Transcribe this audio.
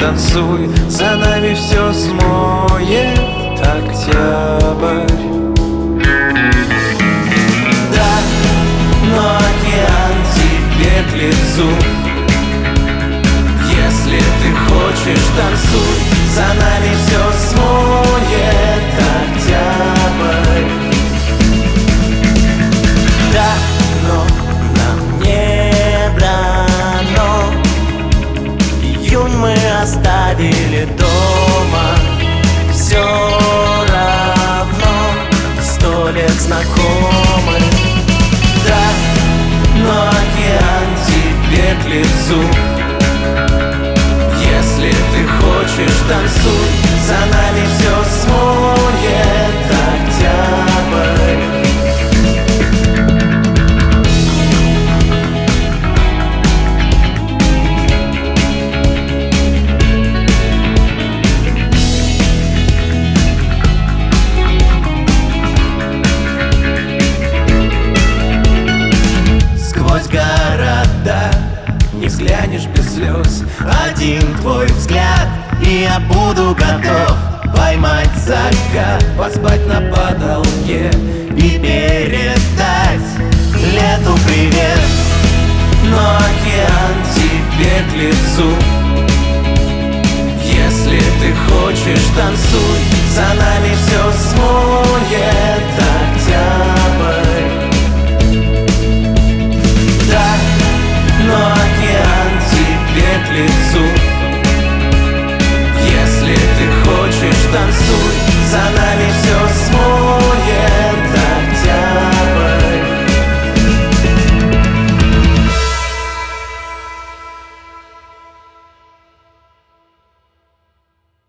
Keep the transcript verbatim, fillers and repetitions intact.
танцуй, за нами все смоет октябрь. Да, но океан тебе к лицу. Если ты хочешь, танцуй, за нами все смоет октябрь. Да, но нам не дано. Июнь мы оставили дома. Все равно сто лет знакомы. Да, но океан тебе к лицу. Если ты хочешь, танцуй, за нами все смоет октябрь. Сквозь города не взглянешь без слез. Один твой взгляд, и я буду готов поймать закат, поспать на потолке и передать лету привет. Но океан тебе к лицу. Если ты хочешь, танцуй, за нами